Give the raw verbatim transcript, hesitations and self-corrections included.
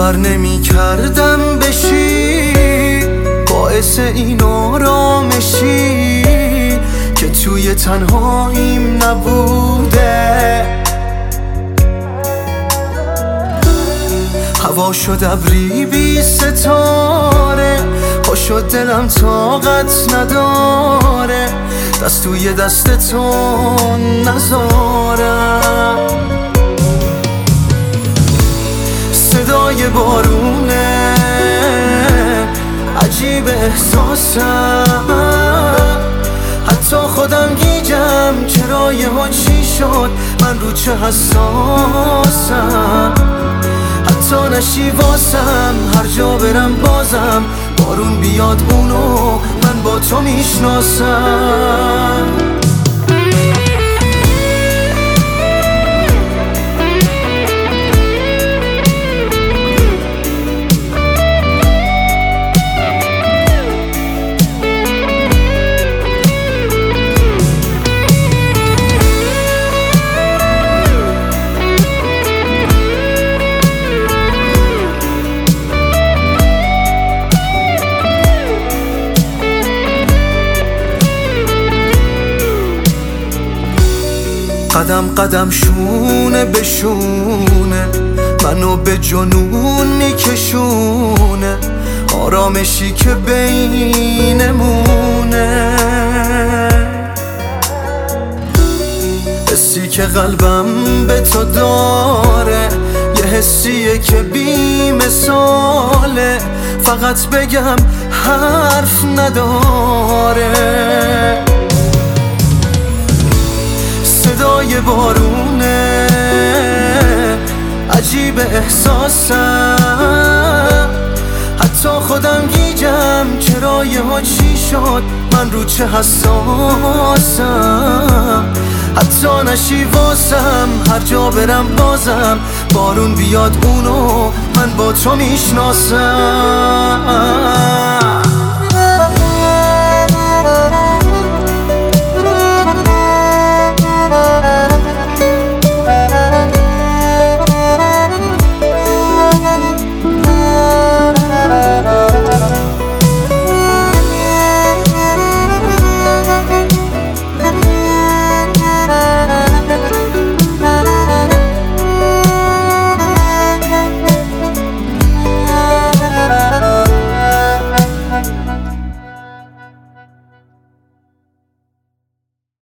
باور نمی کردم بشی باعث این آرامشی که توی تنهاییم نبوده. هوا شد ابری بی ستاره، پا شد دلم طاقت نداره دست توی دست تو نذارم. صدای بارونه عجیب احساسم، حتی خودم گیجم چرا یهو چی شد من رو چه حساسم. حتی نشی واسم هر جا برم بازم بارون بیاد اونو من با تو میشناسم. قدم قدم شونه به شونه منو به جنون میکشونه، آرامشی که بینمونه، حسی که قلبم به تو داره، یه حسیه که بی مثاله، فقط بگم حرف نداره. صدای بارونه عجیب احساسم، حتی خودم گیجم چرا یهو چی شد من رو چه حساسم. حتی نشی واسم هر جا برم بازم بارون بیاد اونو من با تو میشناسم.